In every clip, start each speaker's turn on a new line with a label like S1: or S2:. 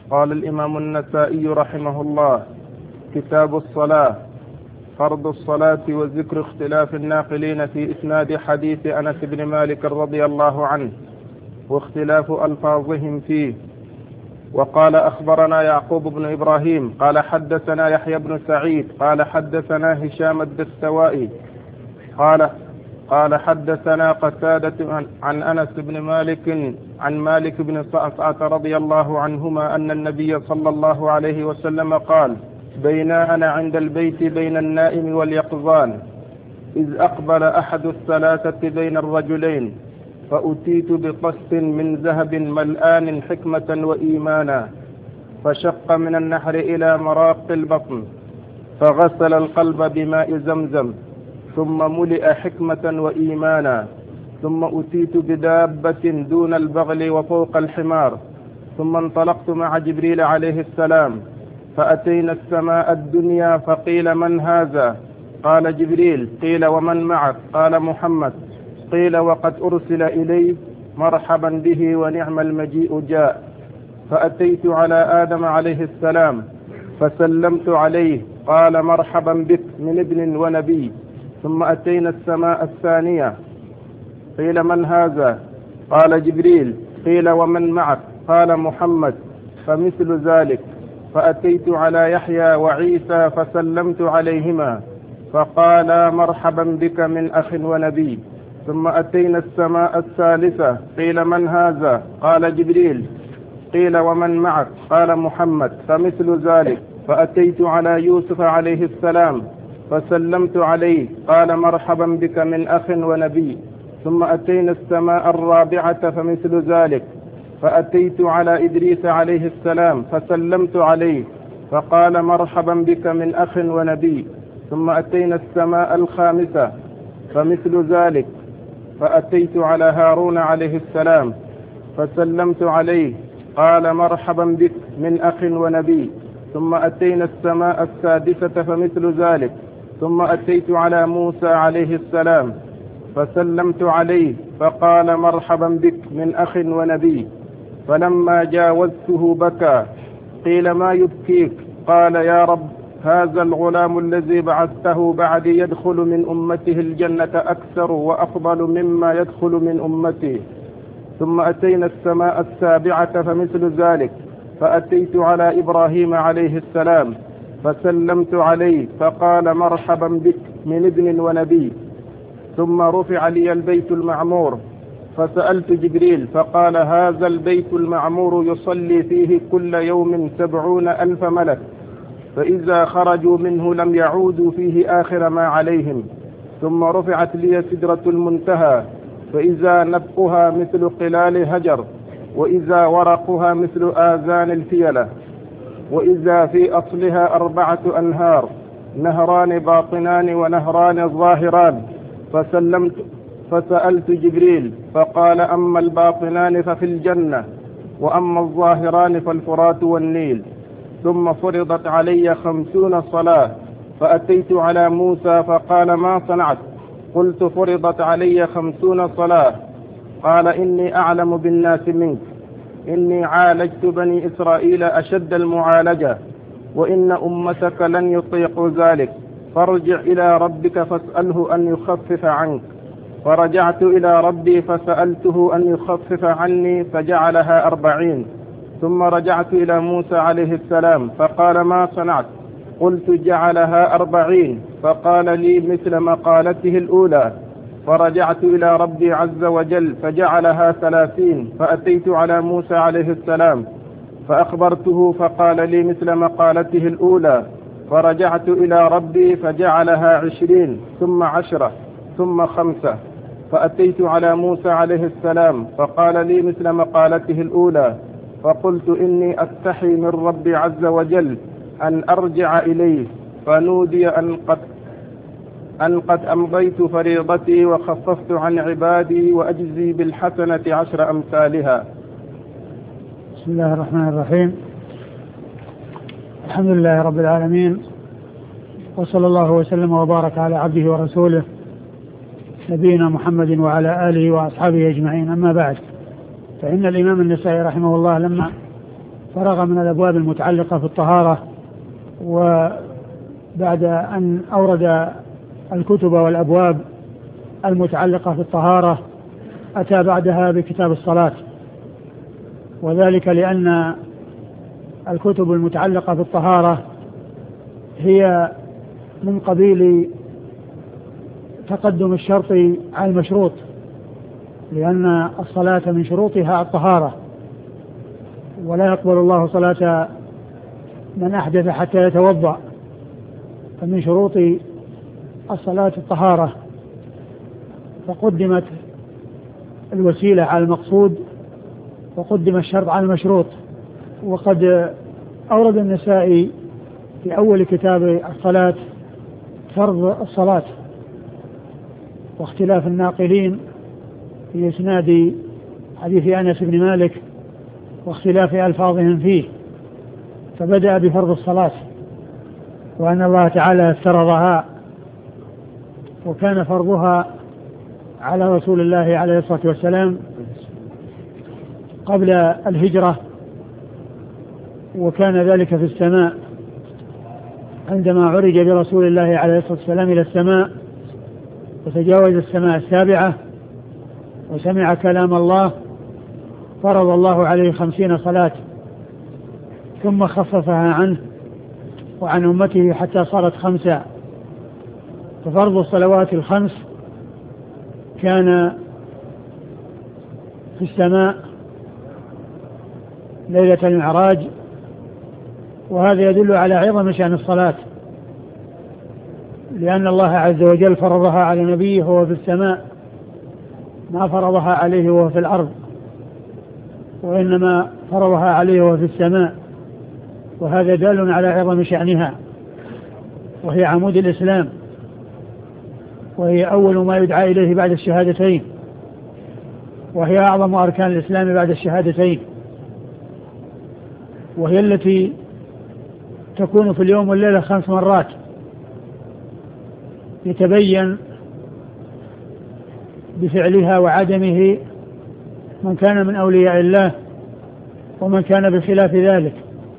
S1: قال الإمام النسائي رحمه الله: كتاب الصلاة. فرض الصلاة وذكر اختلاف الناقلين في إسناد حديث أنس بن مالك رضي الله عنه واختلاف ألفاظهم فيه. وقال: أخبرنا يعقوب بن إبراهيم قال حدثنا يحيى بن سعيد قال حدثنا هشام الدستوائي قال حدثنا قتادة عن أنس بن مالك عن مالك بن صعصعة رضي الله عنهما أن النبي صلى الله عليه وسلم قال: بينا أنا عند البيت بين النائم واليقظان إذ أقبل أحد الثلاثة بين الرجلين فأتيت بقسط من ذهب ملآن حكمة وإيمانا، فشق من النحر إلى مراق البطن، فغسل القلب بماء زمزم، ثم ملئ حكمة وإيمانا، ثم أتيت بدابة دون البغل وفوق الحمار، ثم انطلقت مع جبريل عليه السلام فأتينا السماء الدنيا فقيل: من هذا؟ قال: جبريل. قيل: ومن معك؟ قال: محمد. قيل: وقد أرسل إليه؟ مرحبا به ونعم المجيء جاء. فأتيت على آدم عليه السلام فسلمت عليه، قال: مرحبا بك من ابن ونبي. ثم أتينا السماء الثانية، قيل: من هذا؟ قال: جبريل. قيل: ومن معك؟ قال: محمد. فمثل ذلك. فأتيت على يحيى وعيسى فسلمت عليهما، فقال: مرحبا بك من أخ ونبي. ثم أتينا السماء الثالثة، قيل: من هذا؟ قال: جبريل. قيل: ومن معك؟ قال: محمد. فمثل ذلك. فأتيت على يوسف عليه السلام فسلمت عليه، قال: مرحبا بك من أخ ونبي. ثم أتينا السماء الرابعة فمثل ذلك. فأتيت على إدريس عليه السلام فسلمت عليه، فقال: مرحبا بك من أخ ونبي. ثم أتينا السماء الخامسة فمثل ذلك. فأتيت على هارون عليه السلام فسلمت عليه، قال: مرحبا بك من أخ ونبي. ثم أتينا السماء السادسة فمثل ذلك. ثم أتيت على موسى عليه السلام فسلمت عليه، فقال: مرحبا بك من أخ ونبي. فلما جاوزته بكى. قيل: ما يبكيك؟ قال: يا رب، هذا الغلام الذي بعثته بعد يدخل من أمته الجنة أكثر وأفضل مما يدخل من أمتي. ثم أتينا السماء السابعة فمثل ذلك. فأتيت على إبراهيم عليه السلام فسلمت عليه، فقال: مرحبا بك من ابن ونبي. ثم رفع لي البيت المعمور فسألت جبريل فقال: هذا البيت المعمور يصلي فيه كل يوم 70,000 ملك، فإذا خرجوا منه لم يعودوا فيه آخر ما عليهم. ثم رفعت لي سدرة المنتهى فإذا نبقها مثل قلال هجر، وإذا ورقها مثل آذان الفيلة، وإذا في أصلها 4 أنهار، نهران باطنان ونهران ظاهران. فسألت جبريل فقال: أما الباطنان ففي الجنة، وأما الظاهران فالفرات والنيل. ثم فرضت علي 50 صلاة. فأتيت على موسى فقال: ما صنعت؟ قلت: فرضت علي 50 صلاة. قال: إني أعلم بالناس منك، إني عالجت بني إسرائيل أشد المعالجة، وإن أمتك لن يطيقوا ذلك، فارجع إلى ربك فاسأله أن يخفف عنك. فرجعت إلى ربي فسألته أن يخفف عني فجعلها 40. ثم رجعت إلى موسى عليه السلام فقال: ما صنعت؟ قلت: جعلها 40. فقال لي مثل مقالته الأولى. فرجعت إلى ربي عز وجل فجعلها 30. فأتيت على موسى عليه السلام فأخبرته فقال لي مثل مقالته الأولى. فرجعت إلى ربي فجعلها 20 ثم 10 ثم 5. فأتيت على موسى عليه السلام فقال لي مثل مقالته الأولى. فقلت: إني أستحي من ربي عز وجل أن أرجع إليه. فنودي أن قد أمضيت فريضتي وخففت عن عبادي وأجزي بالحسنة 10 أمثالها.
S2: بسم الله الرحمن الرحيم. الحمد لله رب العالمين، وصلى الله وسلم وبارك على عبده ورسوله نبينا محمد وعلى آله وأصحابه أجمعين. أما بعد، فإن الإمام النسائي رحمه الله لما فرغ من الأبواب المتعلقة في الطهارة، وبعد أن أورد الكتب والأبواب المتعلقة في الطهارة أتى بعدها بكتاب الصلاة، وذلك لأن الكتب المتعلقة في الطهارة هي من قبيل تقدم الشرط على المشروط، لأن الصلاة من شروطها الطهارة، ولا يقبل الله صلاة من أحدث حتى يتوضأ، فمن شروط الصلاة الطهارة، فقدمت الوسيلة على المقصود وقدم الشرط على المشروط. وقد أورد النسائي في أول كتاب الصلاة فرض الصلاة واختلاف الناقلين في إسناد حديث أنس بن مالك واختلاف ألفاظهم فيه، فبدأ بفرض الصلاة وأن الله تعالى افترضها، وكان فرضها على رسول الله عليه الصلاة والسلام قبل الهجرة، وكان ذلك في السماء عندما عرج برسول الله عليه الصلاة والسلام إلى السماء وتجاوز السماء السابعة وسمع كلام الله، فرض الله عليه 50 صلاة ثم خففها عنه وعن أمته حتى صارت 5. ففرض الصلوات ال5 كان في السماء ليلة المعراج، وهذا يدل على عظم شأن الصلاة، لأن الله عز وجل فرضها على نبيه وهو في السماء، ما فرضها عليه وهو في الأرض، وإنما فرضها عليه وهو في السماء، وهذا دال على عظم شأنها، وهي عمود الإسلام، وهي أول ما يدعى إليه بعد الشهادتين، وهي أعظم أركان الإسلام بعد الشهادتين، وهي التي تكون في اليوم والليلة 5 مرات، يتبين بفعلها وعدمه من كان من أولياء الله ومن كان بخلاف ذلك،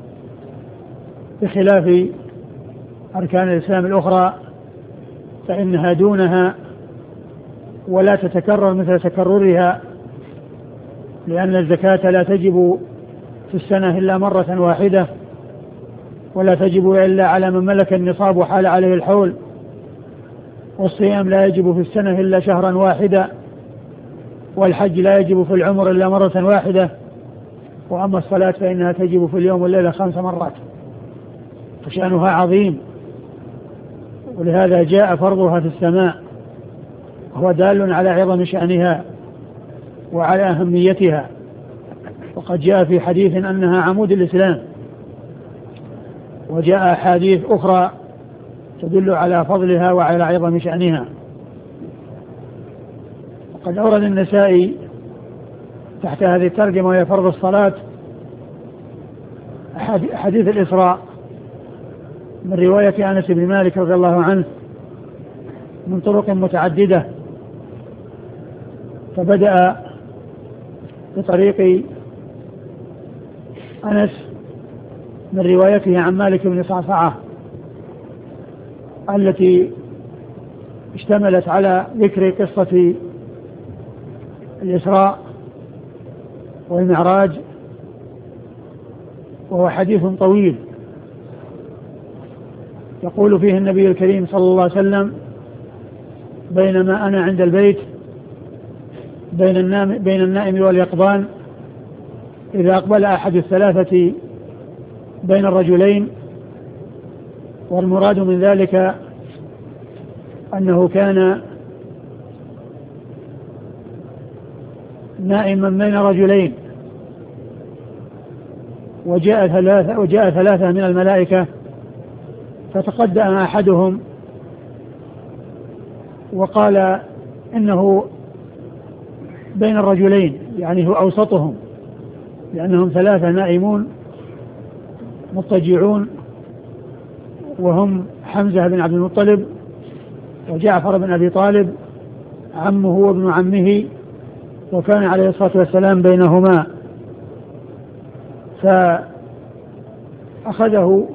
S2: بخلاف أركان الإسلام الأخرى فإنها دونها ولا تتكرر مثل تكررها، لأن الزكاة لا تجب في السنة إلا مرة واحدة، ولا تجب إلا على من ملك النصاب وحال عليه الحول، والصيام لا يجب في السنة إلا شهرا واحدا، والحج لا يجب في العمر إلا مرة واحدة، وأما الصلاة فإنها تجب في اليوم والليلة 5 مرات، فشأنها عظيم، ولهذا جاء فرضها في السماء، وهو دال على عظم شأنها وعلى أهميتها. وقد جاء في حديث أنها عمود الإسلام، وجاء أحاديث أخرى تدل على فضلها وعلى عظم شأنها. وقد أورد النسائي تحت هذه الترجمة وهي فرض الصلاة حديث الإسراء من رواية أنس بن مالك رضي الله عنه من طرق متعددة، فبدأ بطريق أنس من روايته عن مالك بن صعصعة التي اشتملت على ذكر قصة الإسراء والمعراج، وهو حديث طويل يقول فيه النبي الكريم صلى الله عليه وسلم: بينما أنا عند البيت بين النائم واليقظان إذا أقبل أحد الثلاثة بين الرجلين، والمراد من ذلك أنه كان نائما بين رجلين، وجاء ثلاثة من الملائكة، فتقدم أحدهم وقال إنه بين الرجلين، يعني هو أوسطهم، لأنهم 3 نائمون مضطجعون، وهم حمزة بن عبد المطلب وجعفر بن أبي طالب عمه وابن عمه، وكان عليه الصلاة والسلام بينهما. أخذه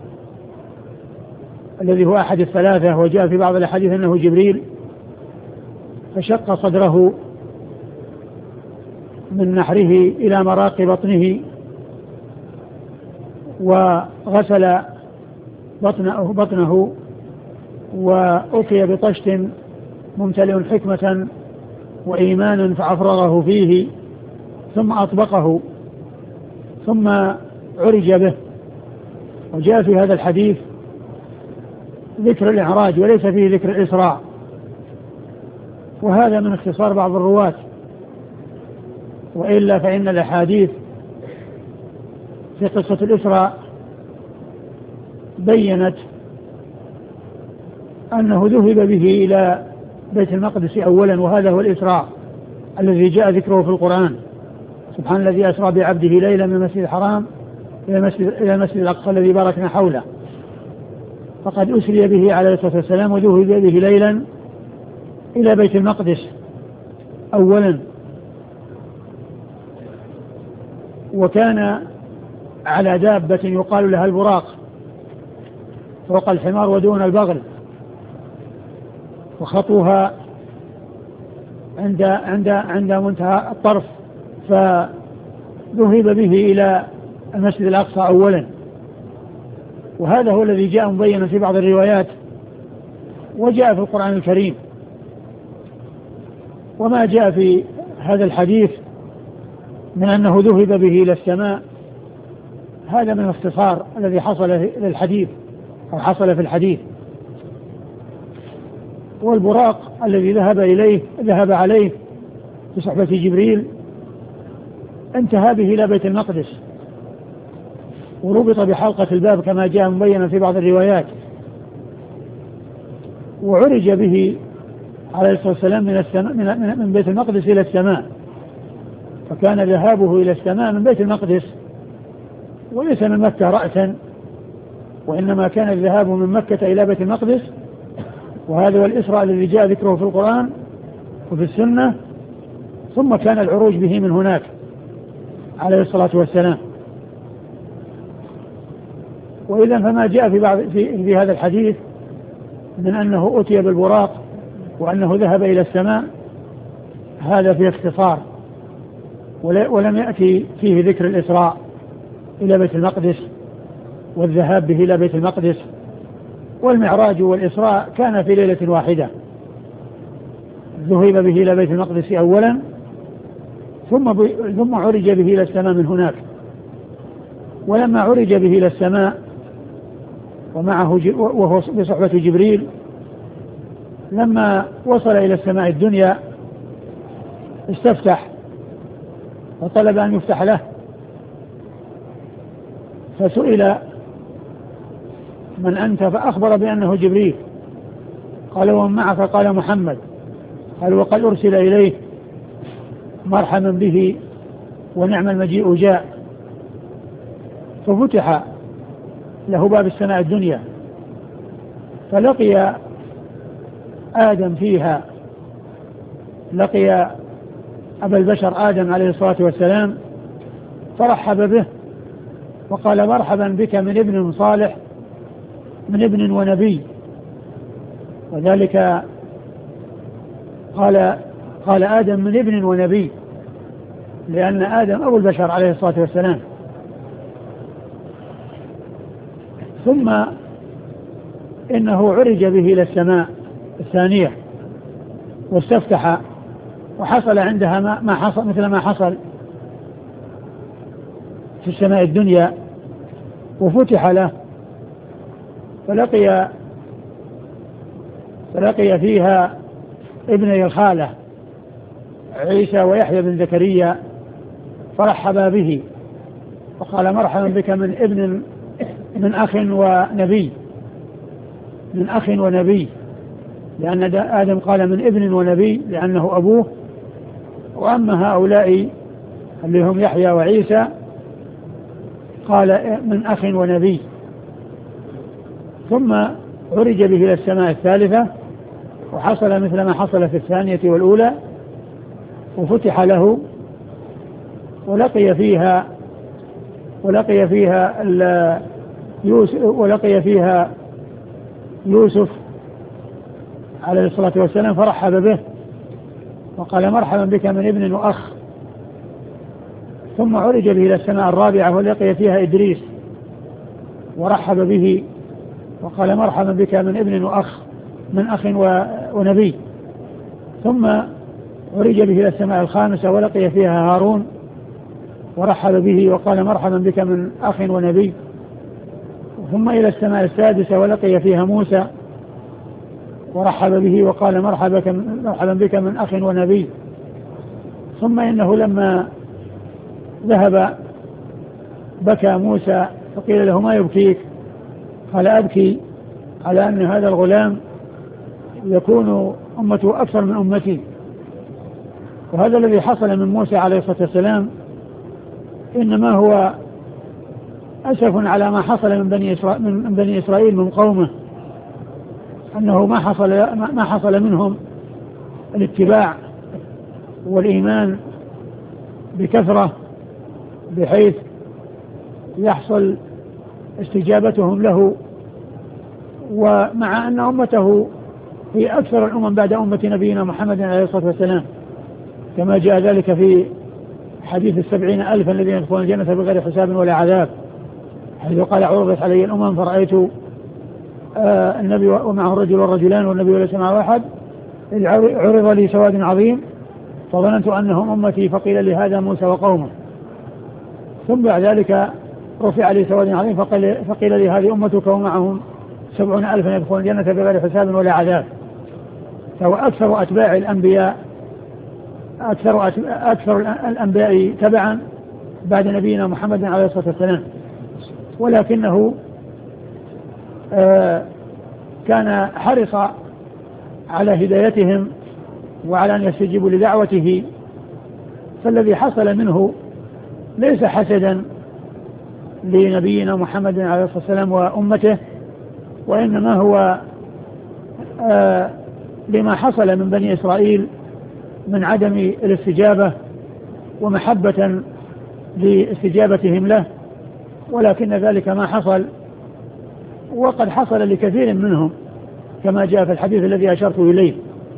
S2: الذي هو أحد الثلاثة، وجاء في بعض الأحاديث أنه جبريل، فشق صدره من نحره إلى مراق بطنه، وغسل بطنه وأتي بطشت ممتلئ حكمة وإيمانا فأفرغه فيه، ثم أطبقه، ثم عرج به. وجاء في هذا الحديث ذكر الإعراج وليس فيه ذكر الإسراء، وهذا من اختصار بعض الرواة، وإلا فإن الأحاديث في قصة الإسراء بيّنت أنه ذهب به إلى بيت المقدس أولا، وهذا هو الإسراء الذي جاء ذكره في القرآن: سبحان الذي أسرى بعبده ليلا من المسجد الحرام إلى المسجد الأقصى الذي باركنا حوله. فقد أسري به عليه الصلاة والسلام وذهب به ليلا إلى بيت المقدس أولا، وكان على دابة يقال لها البراق فوق الحمار ودون البغل، وخطوها عند منتهى الطرف، فذهب به إلى المسجد الأقصى أولا. وهذا هو الذي جاء مبينا في بعض الروايات وجاء في القرآن الكريم. وما جاء في هذا الحديث من أنه ذهب به إلى السماء هذا من الاختصار الذي حصل للحديث أو حصل في الحديث. والبراق الذي ذهب عليه في صحبة جبريل انتهى به إلى بيت المقدس، وربط بحلقة الباب كما جاء مبينا في بعض الروايات، وعرج به عليه الصلاة والسلام من بيت المقدس إلى السماء. فكان ذهابه إلى السماء من بيت المقدس وليس من مكة رأسا، وإنما كان الذهاب من مكة إلى بيت المقدس، وهذا هو الإسراء الذي جاء ذكره في القرآن وفي السنة، ثم كان العروج به من هناك عليه الصلاة والسلام. وإذا فما جاء في هذا الحديث من أنه أتي بالبراق وأنه ذهب إلى السماء هذا في اختصار، ولم يأتي فيه ذكر الإسراء إلى بيت المقدس والذهاب به إلى بيت المقدس. والمعراج والإسراء كان في ليلة واحدة، ذهب به إلى بيت المقدس أولا ثم عرج به إلى السماء من هناك. ولما عرج به إلى السماء وهو بصحبة جبريل، لما وصل إلى السماء الدنيا استفتح وطلب أن يفتح له، فسئل: من أنت؟ فأخبر بأنه جبريل. قال: ومن معك؟ قال: محمد. قال: وقد أرسل إليه، مرحبا به ونعم المجيء جاء. ففتح له باب السماء الدنيا، فلقي آدم فيها، لقي أبا البشر آدم عليه الصلاة والسلام، فرحب به وقال: مرحبا بك من ابن صالح، من ابن ونبي. وذلك قال آدم من ابن ونبي، لأن آدم أبو البشر عليه الصلاة والسلام. ثم إنه عرج به إلى السماء الثانية واستفتح، وحصل عندها ما حصل مثل ما حصل في السماء الدنيا، وفتح له فلقي فيها ابني الخالة عيسى ويحيى بن زكريا، فرحبا به وقال: مرحبا بك من أخ ونبي، من أخ ونبي، لأن آدم قال من ابن ونبي لأنه أبوه، وأما هؤلاء اللي هم يحيى وعيسى قال من أخ ونبي. ثم عرج به إلى السماء الثالثة، وحصل مثل ما حصل في الثانية والأولى، وفتح له ولقي فيها يوسف عليه الصلاة والسلام فرحب به وقال مرحبا بك من ابن وأخ. ثم عرج به إلى السماء الرابعة ولقي فيها إدريس ورحب به وقال مرحبا بك من ابن وأخ من أخ ونبي. ثم عرج به إلى السماء الخامسة ولقي فيها هارون ورحب به وقال مرحبا بك من أخ ونبي. ثم إلى السماء السادسة ولقي فيها موسى ورحب به وقال مرحبا بك من أخ ونبي. ثم إنه لما ذهب بكى موسى فقيل له ما يبكيك؟ قال أبكي على أن هذا الغلام يكون أمته أكثر من أمتي. وهذا الذي حصل من موسى عليه الصلاة والسلام إنما هو أسف على ما حصل من بني إسرائيل من قومه، أنه ما حصل منهم الاتباع والإيمان بكثرة بحيث يحصل استجابتهم له، ومع أن أمته هي أكثر الأمم بعد أمة نبينا محمد عليه الصلاة والسلام، كما جاء ذلك في حديث 70,000 الذين يدخلون الجنة بغير حساب ولا عذاب، حيث قال عرضت علي الأمم فرأيت النبي ومعه الرجل والرجلان والنبي وليس معه أحد، عرض لي سواد عظيم فظننت أنهم أمتي فقيل لي هذا موسى وقومه. ثم بعد ذلك رفع لي سواد عظيم فقيل لي هذه أمتك ومعهم 70,000 يدخلون الجنة بغير حساب ولا عذاب. فهو أكثر أتباع الأنبياء أكثر الأنبياء تبعا بعد نبينا محمد عليه الصلاة والسلام، ولكنه كان حرص على هدايتهم وعلى أن يستجيبوا لدعوته. فالذي حصل منه ليس حسدا لنبينا محمد عليه الصلاة والسلام وأمته، وإنما هو لما حصل من بني إسرائيل من عدم الاستجابة ومحبة لاستجابتهم له، ولكن ذلك ما حصل، وقد حصل لكثير منهم كما جاء في الحديث الذي أشرت إليه،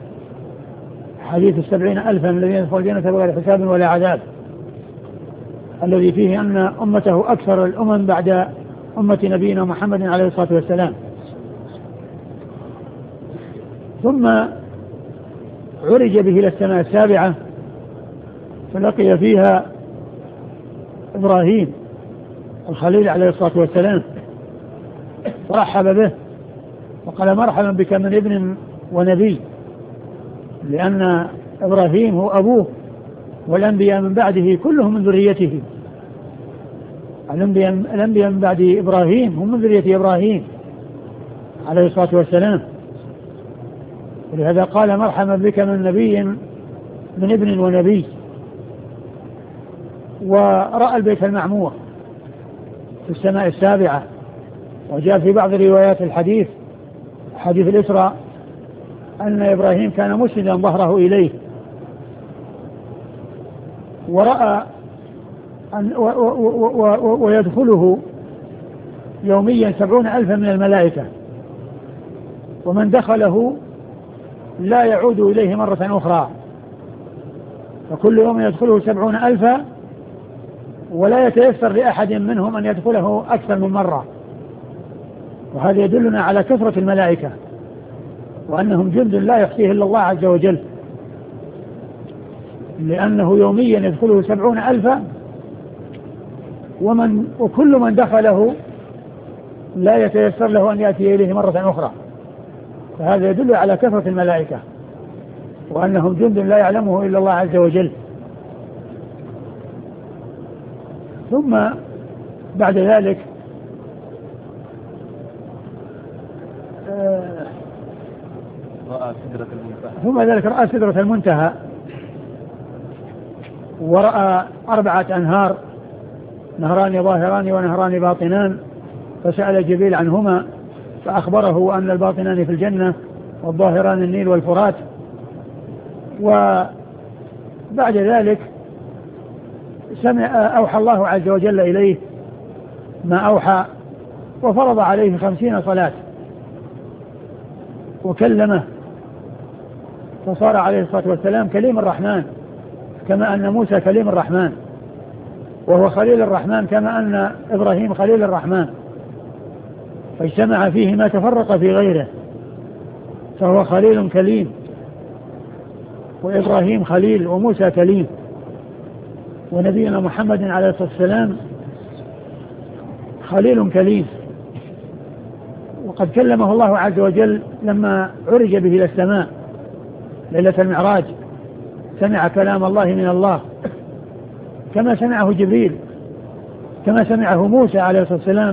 S2: حديث 70,000 الذين يدخلون الجنة بغير حساب ولا عذاب، الذي فيه أن أمته أكثر الأمم بعد أمة نبينا محمد عليه الصلاة والسلام. ثم عرج به إلى السماء السابعة فلقي فيها إبراهيم الخليل عليه الصلاة والسلام فرحب به وقال مرحبا بك من ابن ونبي، لأن إبراهيم هو أبوه والأنبياء من بعده كلهم من ذريته. الأنبياء من بعد إبراهيم هم من ذرية إبراهيم عليه الصلاة والسلام، ولهذا قال مرحبا بك من نبي من ابن ونبي. ورأى البيت المعمور في السماء السابعة، وجاء في بعض روايات الحديث حديث الإسراء أن إبراهيم كان مسندا ظهره إليه، ورأى ويدخله يوميا 70,000 من الملائكة، ومن دخله لا يعود إليه مرة أخرى، فكل يوم يدخله 70,000 ولا يتيسر لأحد منهم أن يدخله أكثر من مرة. وهذا يدلنا على كثرة الملائكة وأنهم جند لا يحصيه إلا الله عز وجل، لأنه يوميا يدخله 70,000 وكل من دخله لا يتيسر له أن يأتي إليه مرة أخرى، فهذا يدل على كثرة الملائكة وأنهم جند لا يعلمه إلا الله عز وجل. ثم بعد ذلك رأى سدرة المنتهى ورأى 4 أنهار، نهران ظاهران ونهران باطنان، فسأل جبريل عنهما فأخبره أن الباطنان في الجنة والظاهران النيل والفرات. وبعد ذلك أوحى الله عز وجل إليه ما أوحى وفرض عليه 50 صلاة وكلمه، فصار عليه الصلاة والسلام كليم الرحمن، كما أن موسى كليم الرحمن وهو خليل الرحمن، كما أن إبراهيم خليل الرحمن، فاجتمع فيه ما تفرق في غيره، فهو خليل كليم، وإبراهيم خليل وموسى كليم، ونبينا محمد عليه الصلاة والسلام خليل كليم. وقد كلمه الله عز وجل لما عرج به إلى السماء ليلة المعراج، سمع كلام الله من الله كما سمعه جبريل، كما سمعه موسى عليه الصلاة والسلام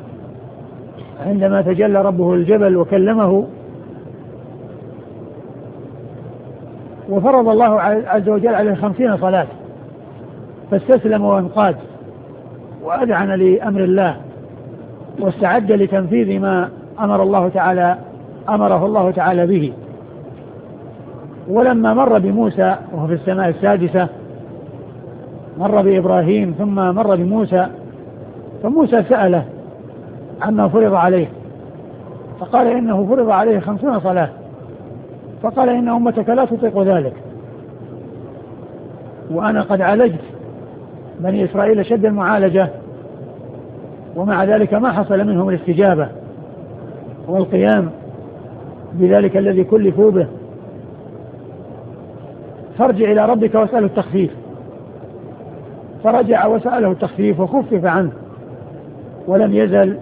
S2: عندما تجلى ربه الجبل وكلمه. وفرض الله عز وجل عليه 50 صلاة، فاستسلم وانقاد وأذعن لأمر الله واستعد لتنفيذ ما أمره الله تعالى به. ولما مر بموسى وهو في السماء السادسة، مر بإبراهيم ثم مر بموسى، فموسى سأله عما فرض عليه، فقال إنه فرض عليه 50 صلاة، فقال إن أمتك لا تطيق ذلك، وأنا قد عالجت بني إسرائيل شد المعالجة، ومع ذلك ما حصل منهم الاستجابة والقيام بذلك الذي كلفوا به، فارجع إلى ربك واسأله التخفيف. فرجع وسأله التخفيف وخفف عنه، ولم يزل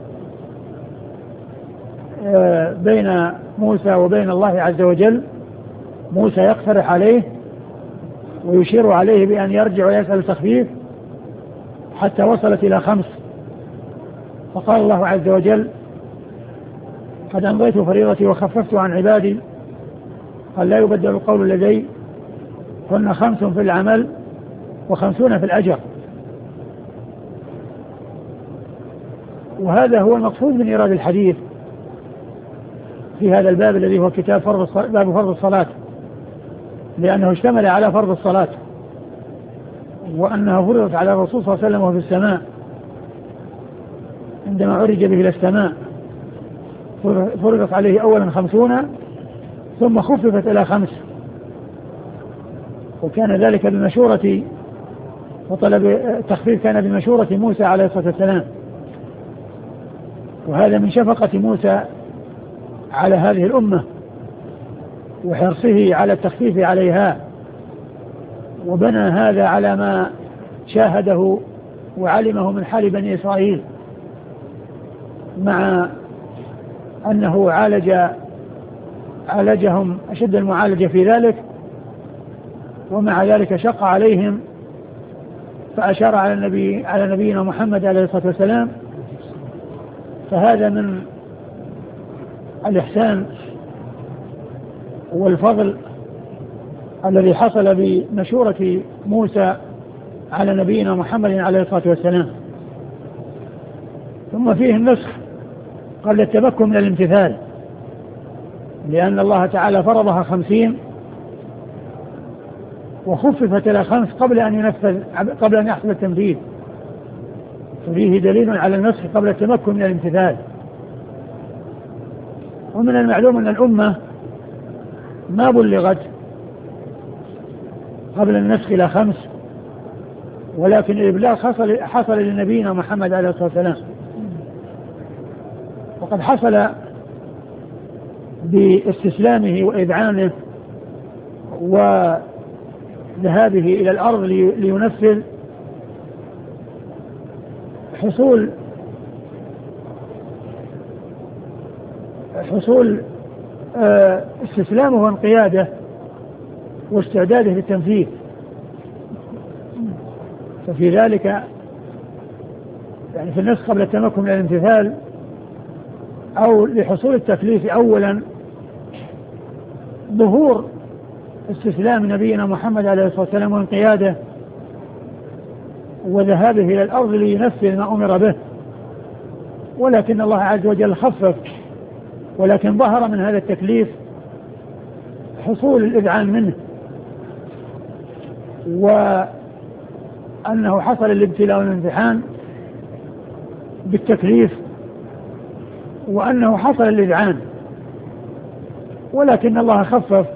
S2: بين موسى وبين الله عز وجل موسى يقترح عليه ويشير عليه بأن يرجع ويسأل التخفيف حتى وصلت إلى 5، فقال الله عز وجل قد أمضيت فريضتي وخففت عن عبادي، قال لا يبدل القول لدي، هن 5 في العمل و50 في الأجر. وهذا هو المقصود من إيراد الحديث في هذا الباب الذي هو كتاب باب فرض الصلاة، لأنه اشتمل على فرض الصلاة، وأنها فرضت على الرسول صلى الله عليه وسلم وهو في السماء عندما عرج به إلى السماء، فرضت عليه أولا 50 ثم خففت إلى 5، وكان ذلك بمشورة، وطلب التخفيف كان بمشورة موسى عليه الصلاة والسلام، وهذا من شفقة موسى على هذه الأمة وحرصه على التخفيف عليها، وبنى هذا على ما شاهده وعلمه من حال بني إسرائيل، مع أنه عالجهم أشد المعالجة في ذلك، ومع ذلك شق عليهم، فأشار على نبينا محمد عليه الصلاة والسلام. فهذا من الإحسان والفضل الذي حصل بمشورة موسى على نبينا محمد عليه الصلاة والسلام. ثم فيه النسخ قبل التمكن من الامتثال، لأن الله تعالى فرضها 50 وخففت إلى 5 قبل أن يحصل التنفيذ، ففيه دليل على النسخ قبل التمكن من الامتثال. ومن المعلوم أن الأمة ما بلغت قبل النسخ إلى 5، ولكن الإبلاغ حصل لنبينا محمد عليه الصلاة والسلام، وقد حصل باستسلامه وإذعانه وذهابه إلى الأرض لينفذ حصول استسلامه وانقياده واستعداده للتنفيذ. ففي ذلك يعني في النسخ قبل التمكن من الامتثال أو لحصول التكليف أولا ظهور استسلام نبينا محمد عليه الصلاة والسلام وانقياده وذهابه إلى الأرض لينفذ ما أمر به، ولكن الله عز وجل خفف، ولكن ظهر من هذا التكليف حصول الإذعان منه، وأنه حصل الابتلاء والامتحان بالتكليف وأنه حصل الإذعان، ولكن الله خفف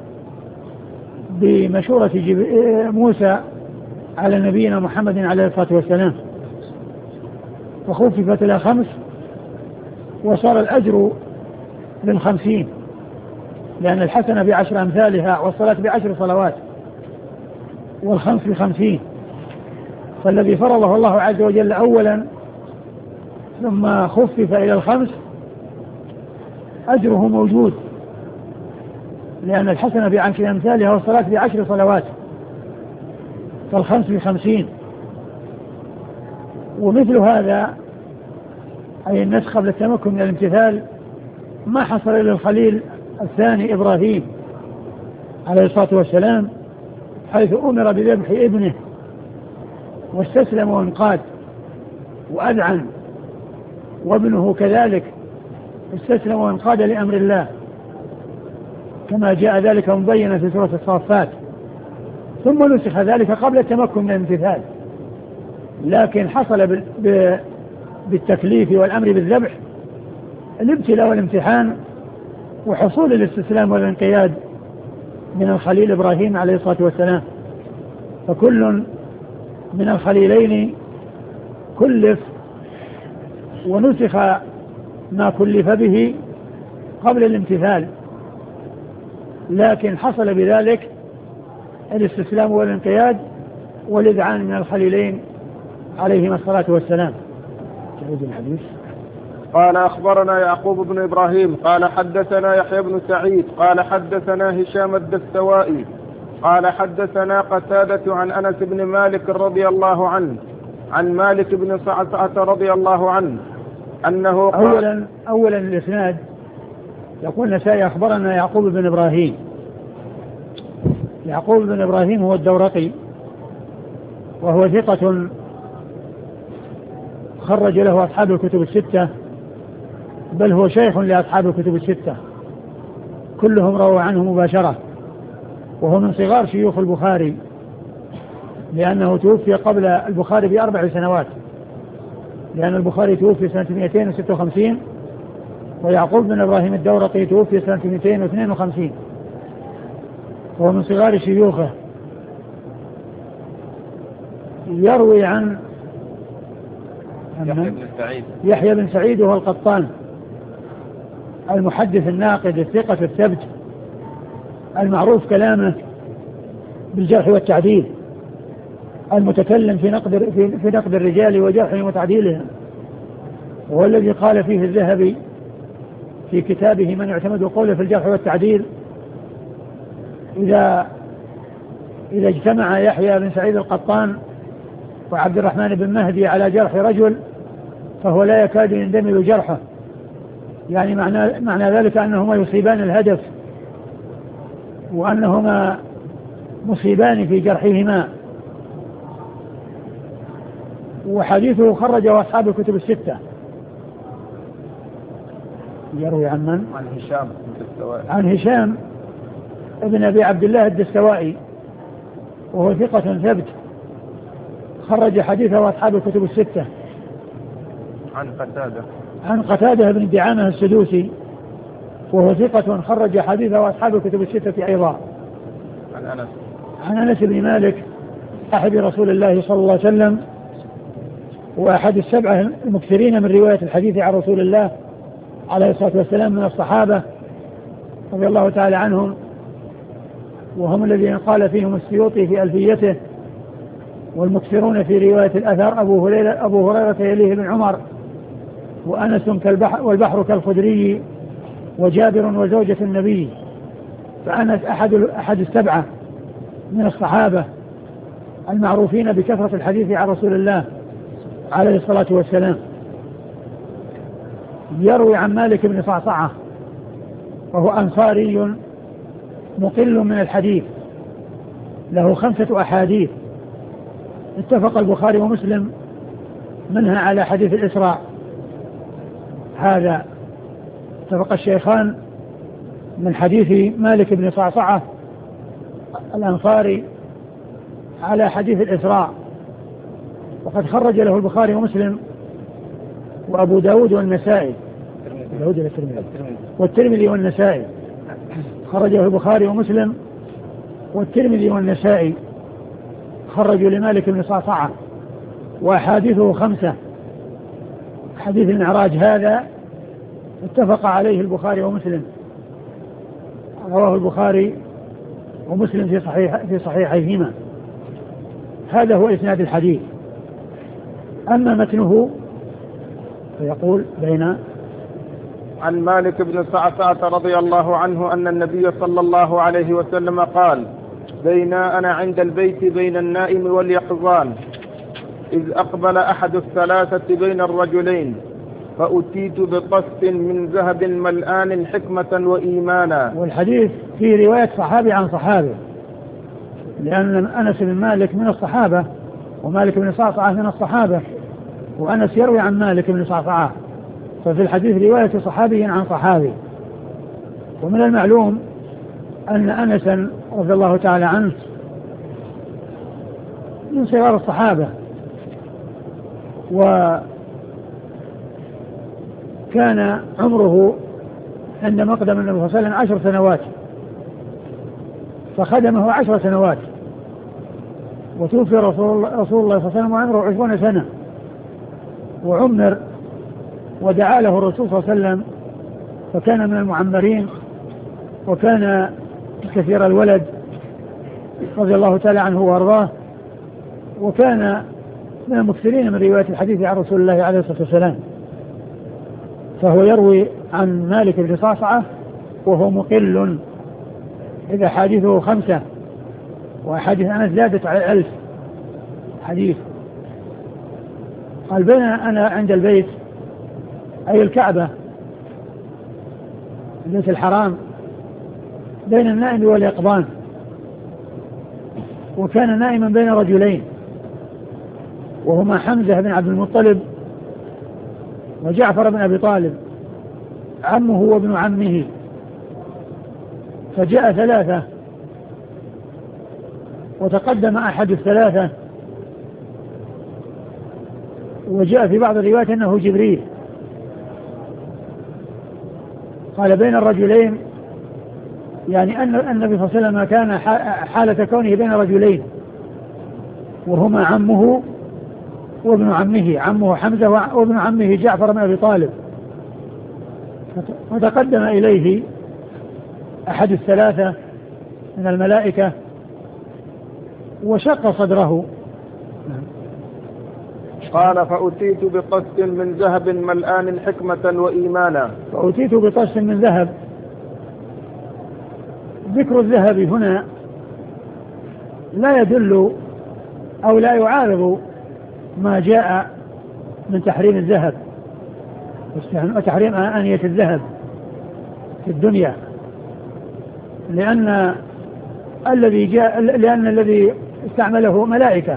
S2: بمشورة موسى على نبينا محمد عليه الصلاة والسلام، فخففت إلى 5 وصار الأجر لل50، لأن الحسنة ب10 أمثالها والصلاة ب10 صلوات والخمس ب50. فالذي فرضه الله عز وجل أولا ثم خفف إلى 5 أجره موجود، لأن الحسنة ب10 أمثالها والصلاة ب10 صلوات فالخمس ب50. ومثل هذا أي النسخ قبل التمكن من الامتثال ما حصل للخليل الثاني إبراهيم عليه الصلاة والسلام، حيث أمر بذبح ابنه واستسلم وانقاد وأذعن، وابنه كذلك استسلم وانقاد لأمر الله كما جاء ذلك مبينا في سورة الصافات. ثم نسخ ذلك قبل التمكن من الامتثال، لكن حصل بالتكليف والأمر بالذبح الابتلاء والامتحان وحصول الاستسلام والانقياد من الخليل إبراهيم عليه الصلاة والسلام. فكل من الخليلين كلف ونسخ ما كلف به قبل الامتثال، لكن حصل بذلك الاستسلام والانقياد والإذعان من الخليلين عليهما الصلاة والسلام. تعود الحديث.
S1: قال أخبرنا يعقوب بن إبراهيم قال حدثنا يحيى بن سعيد قال حدثنا هشام الدستوائي قال حدثنا قتادة عن أنس بن مالك رضي الله عنه عن مالك بن صعصعة رضي الله عنه أنه قال
S2: أولا الإسناد يقول النسائي أخبرنا يعقوب بن إبراهيم. يعقوب بن إبراهيم هو الدورقي وهو ثقة خرج له أصحاب الكتب الستة، بل هو شيخ لأصحاب الكتب الستة كلهم رووا عنه مباشرة، وهو من صغار شيوخ البخاري لأنه توفي قبل البخاري ب4 سنوات، لأن البخاري توفي سنة 256 ويعقوب بن إبراهيم الدورقي توفي سنة 252، وهو من صغار شيوخه. يروي عن يحيى بن سعيد وهو القطان المحدث الناقد الثقة الثبت المعروف كلامه بالجرح والتعديل، المتكلم في نقد الرجال وجرحهم وتعديلهم، وهو الذي قال فيه الذهبي في كتابه من يعتمد قوله في الجرح والتعديل: إذا اجتمع يحيى بن سعيد القطان وعبد الرحمن بن مهدي على جرح رجل فهو لا يكاد يندمج جرحه، يعني معنى ذلك أنهما يصيبان الهدف وأنهما مصيبان في جرحهما. وحديثه خرجه أصحاب الكتب الستة. يروي عن من؟ عن هشام ابن أبي عبد الله الدستوائي وهو ثقة ثبت خرج حديثه أصحاب الكتب الستة. عن قتادة بن دعامة السدوسي وهو ثقة خرج حديثه أصحاب الكتب الستة أيضا. عن أنس بن مالك صاحب رسول الله صلى الله عليه وسلم وأحد السبعة المكثرين من رواية الحديث عن رسول الله عليه الصلاة والسلام من الصحابة رضي الله تعالى عنهم، وهم الذين قال فيهم السيوطي في ألفيته: والمكثرون في رواية الأثر أبو هريرة يليه بن عمر وأنس والبحر كالخدري وجابر وزوجة النبي. فأنس أحد السبعة من الصحابة المعروفين بكثرة الحديث عن رسول الله عليه الصلاة والسلام. يروي عن مالك بن صعصعة وهو أنصاري مقل من الحديث، له 5 أحاديث اتفق البخاري ومسلم منها على حديث الإسراء، هذا اتفق الشيخان من حديث مالك بن صعصعة الأنصاري على حديث الإسراء، وقد خرج له البخاري ومسلم وأبو داود والنسائي والترمذي والنسائي خرجه البخاري ومسلم، والترمذي والنسائي خرجوا لمالك بن صعصعة، وأحاديثه 5. حديث المعراج هذا اتفق عليه البخاري ومسلم، رواه البخاري ومسلم في صحيحيهما. هذا هو إسناد الحديث. أما متنه فيقول بين
S1: عن مالك بن صعصعة رضي الله عنه أن النبي صلى الله عليه وسلم قال: بين أنا عند البيت بين النائم واليقظان إذ أقبل أحد الثلاثة بين الرجلين فأتيت بقسط من ذهب ملآن حكمة وإيمانا.
S2: والحديث في رواية صحابي عن صحابي، لأن أنس بن مالك من الصحابة ومالك بن صعصعة من الصحابة، وأنس يروي عن مالك بن صعصعة، ففي الحديث رواية صحابي عن صحابي. ومن المعلوم أن أنسا رضي الله تعالى عنه من صغار الصحابة، وكان عمره عند مقدم النبي صلى الله عليه وسلم 10 سنوات، فخدمه 10 سنوات، وتوفي رسول الله صلى الله عليه وسلم وعمره 20 سنة، وعمر ودعا له الرسول صلى الله عليه وسلم، فكان من المعمرين، وكان كثير الولد رضي الله تعالى عنه وارضاه، وكان من المكثرين من رواية الحديث عن رسول الله عليه الصلاة والسلام. فهو يروي عن مالك بن صعصعة وهو مقل، إذا حديثه 5، وحديث أنس زادت على 1000 حديث. قال: بين أنا عند البيت، أي الكعبة، البيت الحرام، بين النائم واليقظان، وكان نائما بين رجلين، وهما حمزة بن عبد المطلب وجعفر بن أبي طالب عمه وابن عمه. فجاء 3 وتقدم أحد ال3، وجاء في بعض الروايات أنه جبريل. قال: بين الرجلين، يعني أن النبي صلى الله عليه وسلم كان حالة كونه بين رجلين، وهما عمه وابن عمه، عمه حمزة وابن عمه جعفر بن أبي طالب. وتقدم إليه أحد ال3 من الملائكة وشق صدره.
S1: قال: فأتيت بقسط من ذهب ملآن حكمة وإيمانا.
S2: فأتيت بقسط من ذهب. ذكر الذهب هنا لا يدل أو لا يعارض ما جاء من تحريم الذهب وتحريم آنية الذهب في الدنيا، لأن الذي استعمله ملائكة،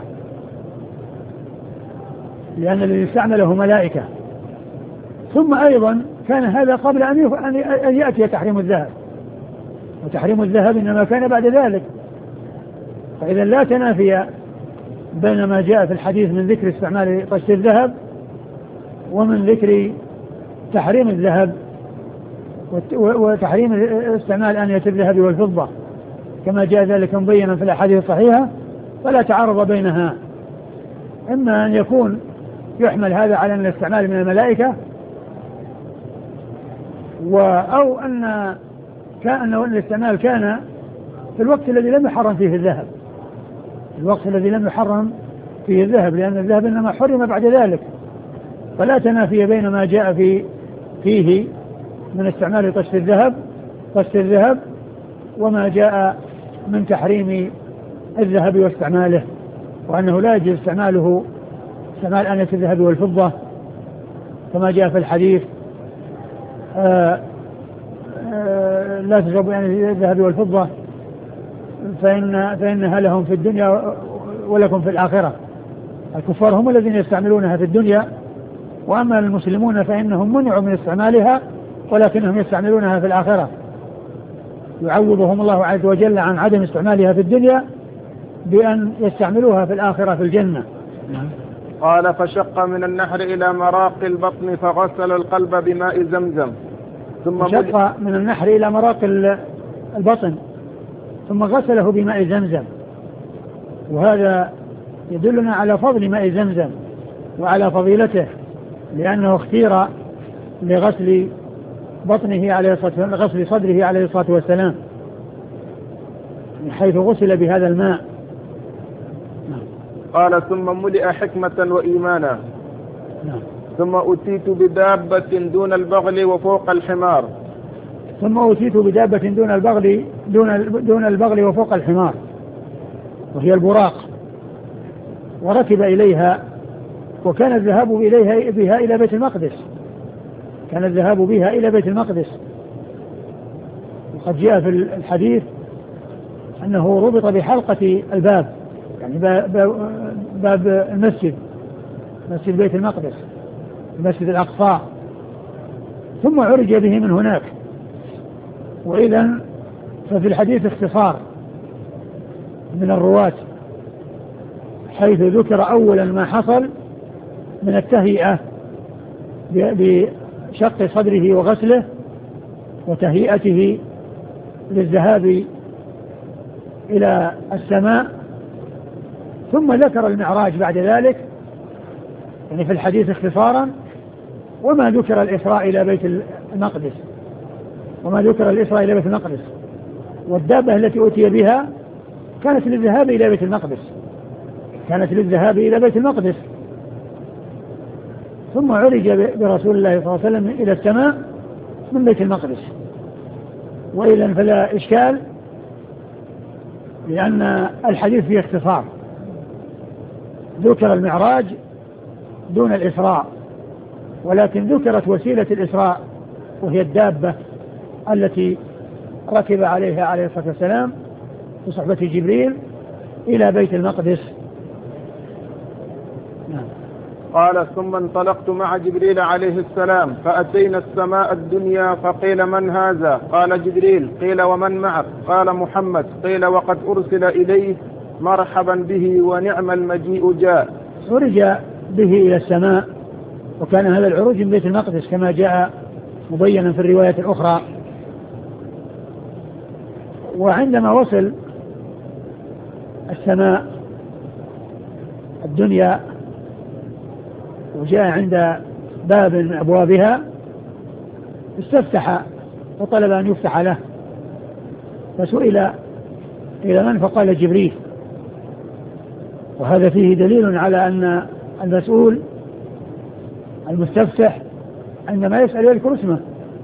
S2: ثم أيضا كان هذا قبل أن يأتي تحريم الذهب، وتحريم الذهب إنما كان بعد ذلك. فإذا لا تنافي بين ما جاء في الحديث من ذكر استعمال قش الذهب ومن ذكر تحريم الذهب وتحريم استعمال آنية الذهب والفضة كما جاء ذلك مبينا في الأحاديث الصحيحة، فلا تعارض بينها. إما أن يكون يحمل هذا على أن الاستعمال من الملائكة، أو أن الاستعمال كان في الوقت الذي لم يحرم فيه الذهب، لأن الذهب إنما حرم بعد ذلك. فلا تنافي بين ما جاء فيه من استعمال قش الذهب وما جاء من تحريم الذهب واستعماله، وأنه لا يجوز استعمال آنية الذهب والفضة كما جاء في الحديث: لا تشرب آنية الذهب والفضة فإنها لهم في الدنيا ولكم في الآخرة. الكفار هم الذين يستعملونها في الدنيا، وأما المسلمون فإنهم منعوا من استعمالها ولكنهم يستعملونها في الآخرة، يعوضهم الله عز وجل عن عدم استعمالها في الدنيا بأن يستعملوها في الآخرة في الجنة.
S1: قال: فشق من النحر إلى مراق البطن فغسل القلب بماء زمزم.
S2: شق من النحر إلى مراق البطن ثم غسله بماء زمزم. وهذا يدلنا على فضل ماء زمزم وعلى فضيلته، لأنه اختير لغسل بطنه عليه الصلاة والسلام، غسل صدره عليه الصلاة والسلام، من حيث غسل بهذا الماء.
S1: قال ثم ملئ حكمة وإيمانا. ثم أتيت بدابة دون البغل وفوق الحمار.
S2: ثم أتيت بدابة دون البغل وفوق الحمار، وهي البراق، وركب إليها، وكان الذهاب بها إلى بيت المقدس، كان الذهاب بها إلى بيت المقدس. وقد جاء في الحديث أنه ربط بحلقة الباب، يعني باب المسجد، مسجد بيت المقدس، المسجد الأقصى، ثم عرج به من هناك. وإذا ففي الحديث اختصار من الرواة، حيث ذكر أولا ما حصل من التهيئة بشق صدره وغسله وتهيئته للذهاب إلى السماء، ثم ذكر المعراج بعد ذلك، يعني في الحديث اختصارا، وما ذكر الإسراء إلى بيت المقدس، والدابة التي أتي بها كانت للذهاب إلى بيت المقدس، ثم عرج برسول الله صلى الله عليه وسلم إلى السماء من بيت المقدس. وإذا فلا إشكال، لأن الحديث فيه اختصار، ذكر المعراج دون الإسراء، ولكن ذكرت وسيلة الإسراء وهي الدابة التي ركب عليها عليه الصلاة والسلام بصحبة جبريل إلى بيت المقدس.
S1: قال ثم انطلقت مع جبريل عليه السلام فأتينا السماء الدنيا فقيل من هذا؟ قال جبريل. قيل ومن معك؟ قال محمد. قيل وقد أرسل إليه مرحبا به ونعم المجيء جاء.
S2: عرج به إلى السماء، وكان هذا العروج من بيت المقدس كما جاء مبينا في الرواية الأخرى. وعندما وصل السماء الدنيا وجاء عند باب من أبوابها استفتح وطلب أن يفتح له، فسئل إلى من؟ فقال جبريل. وهذا فيه دليل على أن المسؤول المستفتح عندما يسأل يذكر اسمه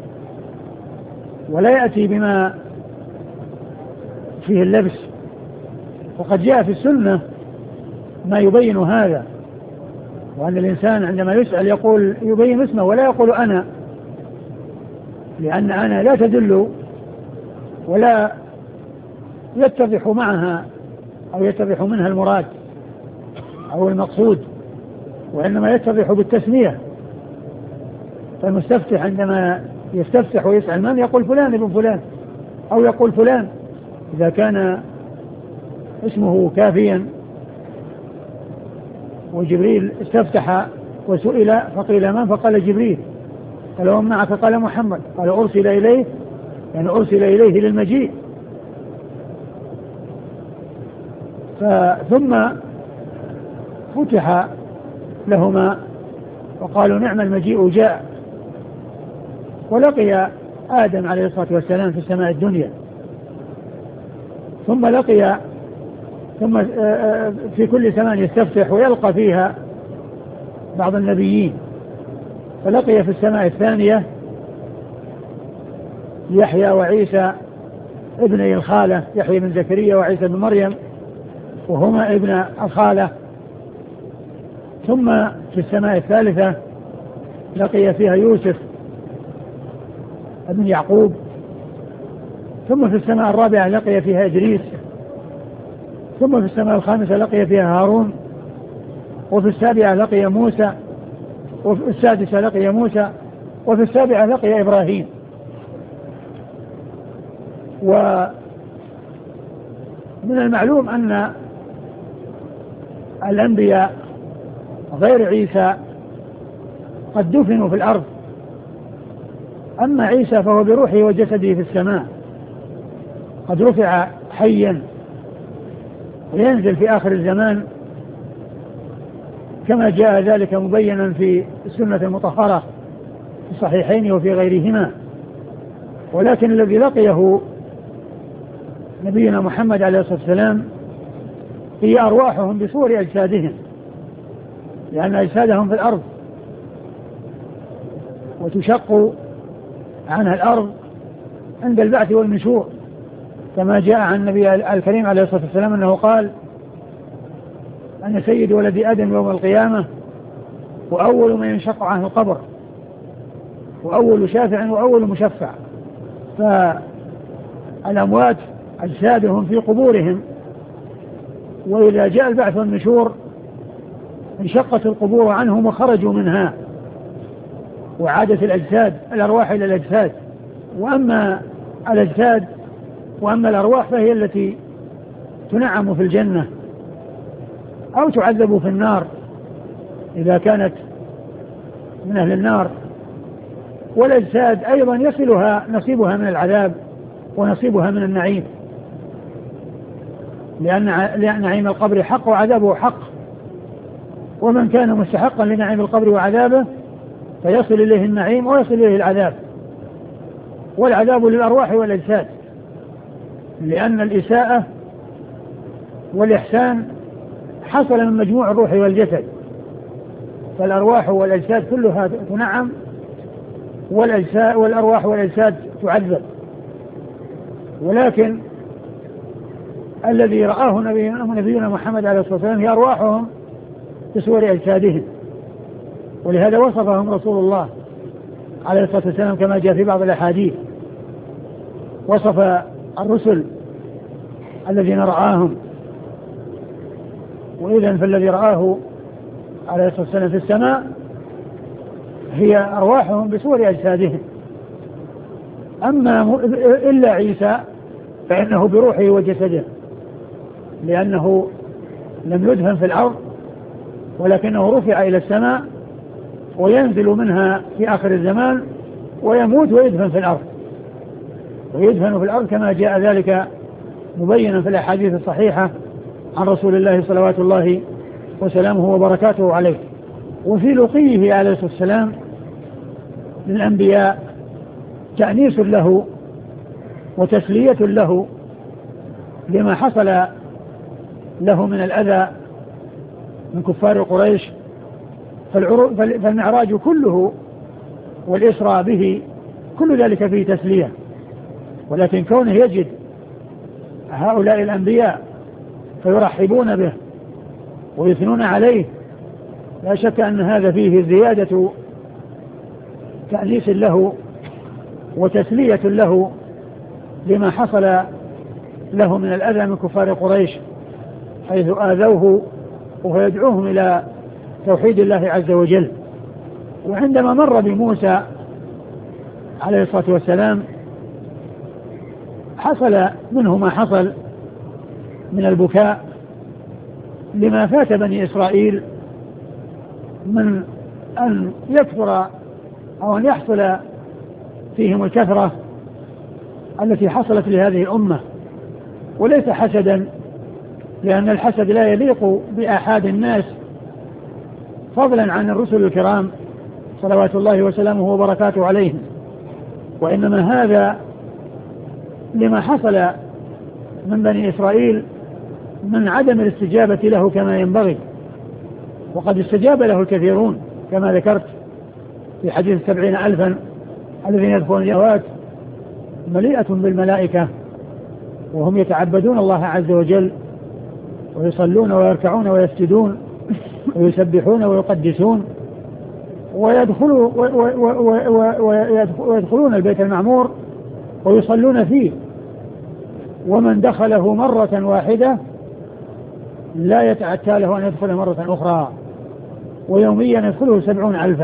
S2: ولا يأتي بما فيه اللبس. وقد جاء في السنة ما يبين هذا، وأن الإنسان عندما يسأل يبين اسمه ولا يقول أنا، لأن أنا لا تدل ولا يتضح معها أو يتضح منها المراد أو المقصود، وإنما يتضح بالتسمية. فالمستفتح عندما يستفتح ويسأل من يقول فلان ابن فلان، أو يقول فلان إذا كان اسمه كافيا. وجبريل استفتح وسئل فقيل من؟ فقال جبريل. قال ومن معك؟ قال محمد. قال أرسل إليه، يعني أرسل إليه للمجيء. ثم فتح لهما وقالوا نعم المجيء جاء. ولقي آدم عليه الصلاة والسلام في السماء الدنيا، ثم في كل سماء يستفتح ويلقى فيها بعض النبيين. فلقي في السماء الثانية يحيى وعيسى ابني الخالة، يحيى بن زكريا وعيسى بن مريم، وهما ابن الخالة. ثم في السماء الثالثة لقي فيها يوسف ابن يعقوب. ثم في السماء الرابعة لقي فيها إدريس. ثم في السماء الخامسة لقي فيها هارون. وفي السابعة لقي موسى. وفي السادسة لقي موسى. وفي السابعة لقي إبراهيم. ومن المعلوم أن الأنبياء غير عيسى قد دفنوا في الأرض أما عيسى فهو بروحه وجسده في السماء، قد رفع حيا وينزل في آخر الزمان كما جاء ذلك مبينا في السنة المطهرة في الصحيحين وفي غيرهما. ولكن الذي لقيه نبينا محمد عليه الصلاة والسلام هي أرواحهم بصور أجسادهم، لأن أجسادهم في الأرض وتشق عنها الأرض عند البعث والنشور، كما جاء عن النبي الكريم عليه الصلاة والسلام أنه قال: أنا سيد ولد آدم يوم القيامة وأول من ينشق عنه القبر وأول شافع وأول مشفع. فالأموات أجسادهم في قبورهم، وإذا جاء البعث والنشور انشقت القبور عنهم وخرجوا منها وعادت الأجساد الأرواح إلى الأجساد. وأما الأجساد وأما الأرواح فهي التي تنعم في الجنة أو تعذب في النار إذا كانت من أهل النار. والأجساد أيضا يصلها نصيبها من العذاب ونصيبها من النعيم، لأن نعيم القبر حق وعذابه حق، ومن كان مستحقا لنعيم القبر وعذابه فيصل إليه النعيم ويصل إليه العذاب. والعذاب للأرواح والأجساد، لأن الإساءة والإحسان حصل من مجموع الروح والجسد، فالأرواح والأجساد كلها تنعم والأرواح والأجساد تعذب. ولكن الذي رآه نبينا محمد عليه الصلاة والسلام هي أرواحهم بصور أجسادهم، ولهذا وصفهم رسول الله عليه الصلاة والسلام كما جاء في بعض الأحاديث، وصف الرسل الذين رآهم. وإذن فالذي رآه عليه الصلاة والسلام في السماء هي أرواحهم بصور أجسادهم. أما إلا عيسى فإنه بروحه وجسده، لأنه لم يدفن في الأرض ولكنه رفع إلى السماء وينزل منها في آخر الزمان ويموت ويدفن في الأرض، ويدفن في الأرض كما جاء ذلك مبينا في الأحاديث الصحيحة عن رسول الله صلوات الله وسلامه وبركاته عليه. وفي لقيه عليه الصلاة والسلام للأنبياء تأنيس له وتسلية له لما حصل له من الأذى من كفار قريش. فالمعراج كله والإسراء به كل ذلك فيه تسلية، ولكن كونه يجد هؤلاء الأنبياء فيرحبون به ويثنون عليه لا شك أن هذا فيه زيادة تأنيس له وتسلية له لما حصل له من الأذى من كفار قريش حيث آذوه ويدعوهم إلى توحيد الله عز وجل. وعندما مر بموسى عليه الصلاة والسلام حصل منه ما حصل من البكاء لما فات بني إسرائيل من أن يكثر أو أن يحصل فيهم الكثرة التي حصلت لهذه الأمة، وليس حسدا، لأن الحسد لا يليق بأحد الناس فضلا عن الرسل الكرام صلوات الله وسلامه وبركاته عليهم، وإنما هذا لما حصل من بني إسرائيل من عدم الاستجابة له كما ينبغي. وقد استجاب له الكثيرون كما ذكرت في حديث 70,000 الذين يدخلون الجنة مليئة بالملائكة وهم يتعبدون الله عز وجل ويصلون ويركعون ويسجدون ويسبحون ويقدسون ويدخلون البيت المعمور ويصلون فيه، ومن دخله مرة واحدة لا يتأتى له أن يدخل مرة أخرى، ويوميا يدخله 70,000.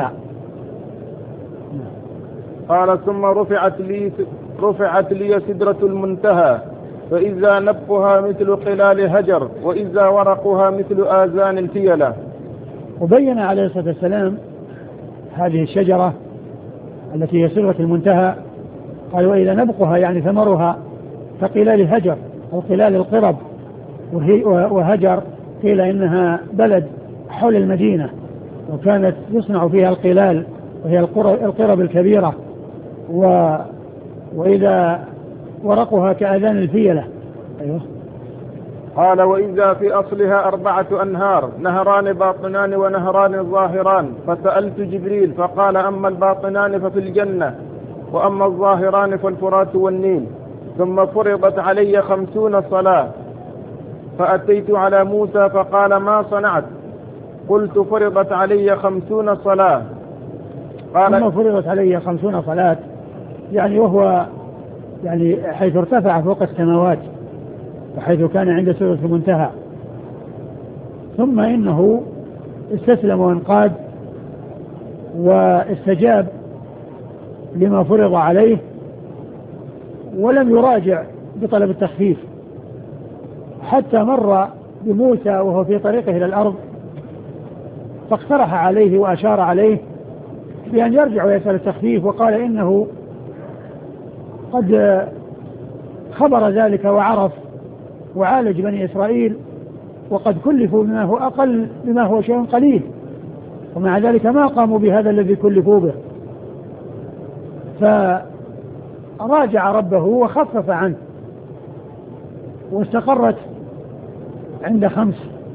S1: قال ثم رفعت لي سدرة المنتهى فإذا نبقها مثل قلال هجر وإذا ورقها مثل آذان الفيلة.
S2: وبين عليه الصلاة والسلام هذه الشجرة التي هي صيغة المنتهى. قال وإذا نبقها يعني ثمرها كقلال هجر أو قلال القرب، وهجر قيل إنها بلد حول المدينة وكانت يصنع فيها القلال وهي القرب الكبيرة، وإذا ورقها كأذان الفيلة. أيوه.
S1: قال وإذا في أصلها 4 أنهار، نهران باطنان ونهران ظاهران، فسألت جبريل فقال أما الباطنان ففي الجنة، وأما الظاهران فالفرات والنيل. ثم فرضت علي 50 صلاة، فأتيت على موسى فقال ما صنعت؟ قلت فرضت علي 50 صلاة. قال
S2: ثم فرضت علي 50 صلاة، يعني وهو يعني حيث ارتفع فوق السماوات وحيث كان عند سدرة المنتهى. ثم إنه استسلم وانقاد واستجاب لما فرض عليه ولم يراجع بطلب التخفيف، حتى مر بموسى وهو في طريقه إلى الأرض فاقترح عليه وأشار عليه بأن يرجع ويسأل التخفيف، وقال إنه قد خبر ذلك وعرف وعالج بني إسرائيل وقد كلفوا بما هو أقل بما هو شيء قليل، ومع ذلك ما قاموا بهذا الذي كلفوا به، فراجع ربه وخفف عنه واستقرت عند 5،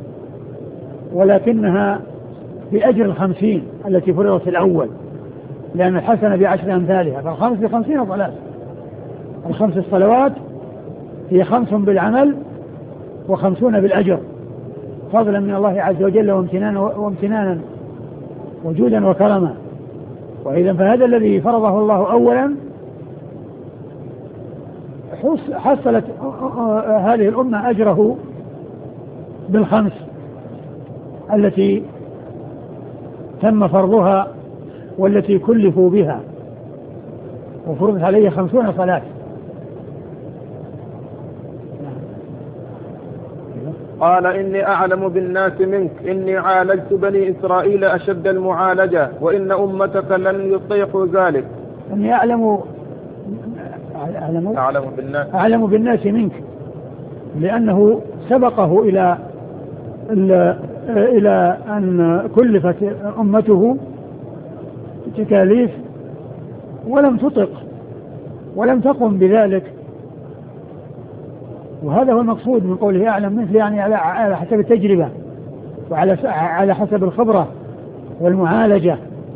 S2: ولكنها بأجر 50 التي فرضت في الأول، لأن الحسنة ب10 أمثالها، فالخمس ب50 صلاة. ال5 الصلوات هي 5 بالعمل و50 بالأجر، فضلا من الله عز وجل وامتنانا وجودا وكرما. وإذا فهذا الذي فرضه الله أولا حصلت هذه الأمة أجره بال5 التي تم فرضها والتي كلفوا بها، وفرضت عليه 50 صلاة.
S1: قال إني أعلم بالناس منك، إني عالجت بني إسرائيل أشد المعالجة، وإن أمتك لن يطيقوا ذلك.
S2: إني أعلم بالناس منك، لأنه سبقه إلى أن كلفت أمته تكاليف ولم تطق ولم تقم بذلك، وهذا هو المقصود من قوله أعلم منك، يعني على حسب التجربة وعلى حسب الخبرة والمعالجة.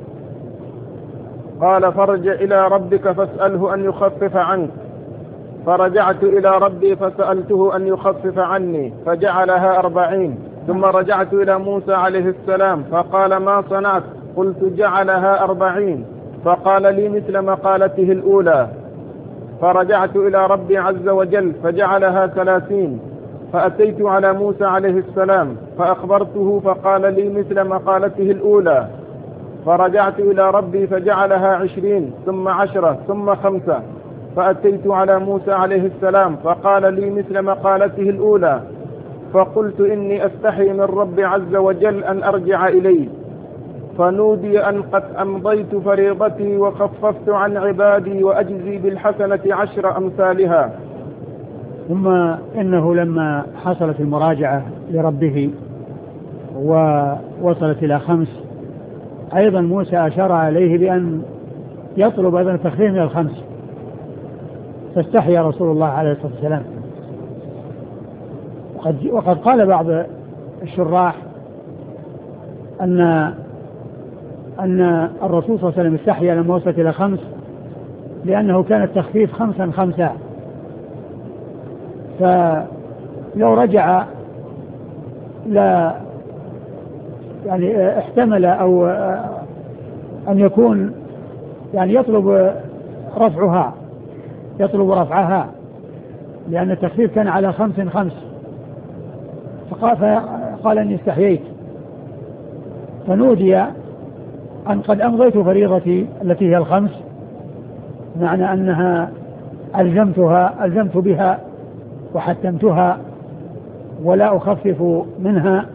S1: قال فارجع إلى ربك فاسأله أن يخفف عنك. فرجعت إلى ربي فسألته أن يخفف عني فجعلها 40. ثم رجعت إلى موسى عليه السلام فقال ما صنعت؟ قلت جعلها 40. فقال لي مثل مقالته الأولى. فرجعت إلى ربي عز وجل فجعلها 30. فأتيت على موسى عليه السلام فأخبرته فقال لي مثل مقالته الأولى. فرجعت إلى ربي فجعلها 20 ثم 10 ثم 5. فأتيت على موسى عليه السلام فقال لي مثل مقالته الأولى. فقلت إني أستحي من ربي عز وجل أن أرجع إليه. فنودي أن قد أمضيت فريضتي وخففت عن عبادي وأجزي بالحسنة 10 أمثالها.
S2: ثم إنه لما حصلت المراجعة لربه ووصلت إلى 5 أيضا موسى أشار عليه بأن يطلب أيضا التخفيف من 5، فاستحيا رسول الله عليه الصلاة والسلام. وقد قال بعض الشراح أن الرسول صلى الله عليه وسلم استحيا لما وصلت إلى 5 لأنه كان التخفيف 5 5، فلو رجع لا يعني احتمل أو أن يكون يعني يطلب رفعها لأن التخفيف كان على 5 5، فقال أني استحييت. فنودي أن قد أمضيت فريضتي التي هي 5، معنى أنها ألزمت بها وحتمتها ولا أخفف منها،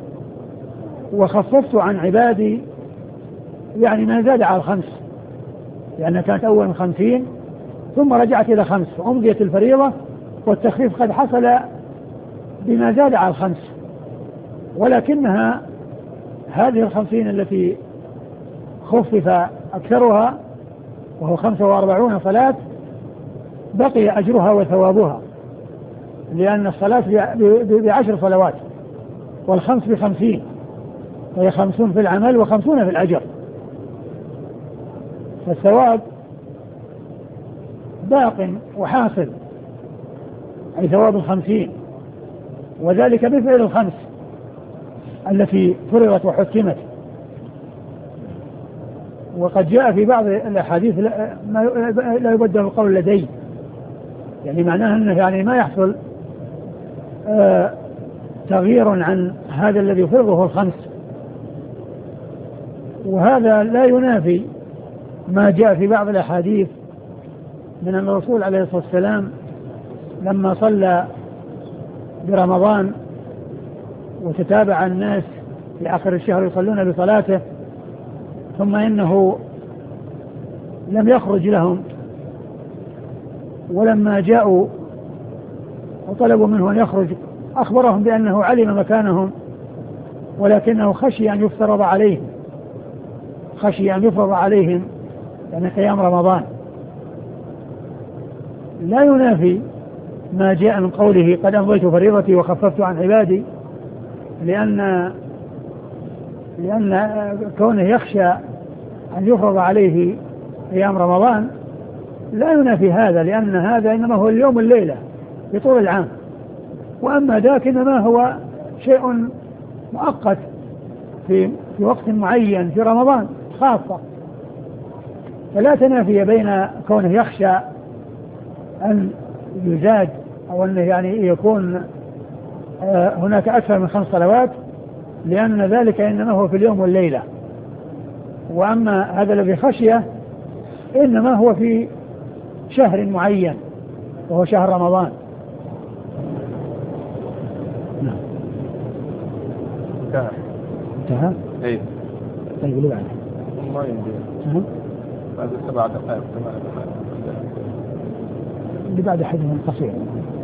S2: وخففت عن عبادي يعني ما زاد على 5، لأنها كانت أول 50 ثم رجعت إلى 5 فأمضيت الفريضة، والتخفيف قد حصل بما زاد على 5، ولكنها هذه 50 التي خفف أكثرها وهو 45 صلاة بقي أجرها وثوابها، لأن الصلاة ب10 صلوات والخمس ب50، فهي 50 في العمل و50 في الأجر، فالثواب باق وحاصل، أي ثواب 50، وذلك بفعل 5 التي فرضت وحكمت. وقد جاء في بعض الأحاديث لا يبدل القول لدي، يعني معناها أنه يعني ما يحصل تغيير عن هذا الذي فرضه 5، وهذا لا ينافي ما جاء في بعض الأحاديث من أن الرسول عليه الصلاة والسلام لما صلى برمضان وتتابع الناس في آخر الشهر يصلون بصلاته، ثم إنه لم يخرج لهم، ولما جاءوا وطلبوا منه أن يخرج أخبرهم بأنه علم مكانهم، ولكنه خشي أن يفرض عليهم يعني قيام رمضان. لا ينافي ما جاء من قوله قد أمضيت فريضتي وخففت عن عبادي، لأن كونه يخشى أن يفرض عليه قيام رمضان لا ينافي هذا، لأن هذا إنما هو اليوم الليلة في طول العام، وأما ذاك إنما هو شيء مؤقت في وقت معين في رمضان خاصة، فلا تنافي بين كونه يخشى أن يزاد أو أن يعني يكون هناك أكثر من 5 صلوات، لأن ذلك إنما هو في اليوم والليلة، وأما هذا الذي خشيه إنما هو في شهر معين وهو شهر رمضان. نعم. انتهى؟
S1: ايه.
S2: طيب اللي بعده.
S1: ما يمدي. بعد 7 دقائق 8 دقائق.
S2: اللي بعد حديث قصير.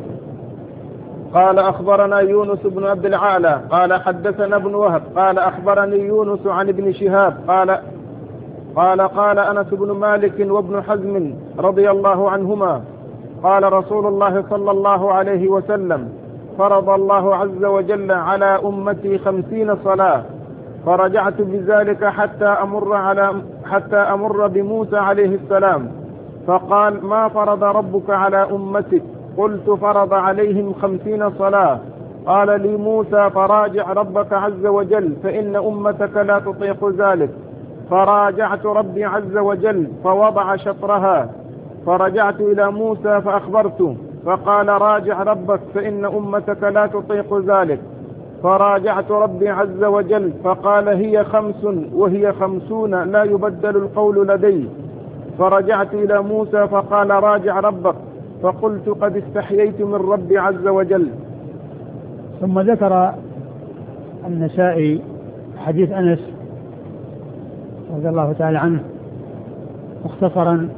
S1: قال أخبرنا يونس بن عبد العالى قال حدثنا ابن وهب قال أخبرني يونس عن ابن شهاب قال أنس بن مالك وابن حزم رضي الله عنهما قال رسول الله صلى الله عليه وسلم فرض الله عز وجل على أمتي 50 صلاة، فرجعت بذلك حتى أمر بموسى عليه السلام فقال ما فرض ربك على أمتك؟ قلت فرض عليهم 50 صلاة. قال لي موسى فراجع ربك عز وجل فإن أمتك لا تطيق ذلك. فراجعت ربي عز وجل فوضع شطرها، فرجعت إلى موسى فأخبرته فقال راجع ربك فإن أمتك لا تطيق ذلك. فراجعت ربي عز وجل فقال هي 5 وهي 50 لا يبدل القول لدي. فرجعت إلى موسى فقال راجع ربك، فقلت قد استحييت من ربي عز وجل.
S2: ثم ذكر النسائي حديث أنس رضي الله تعالى عنه مختصرا،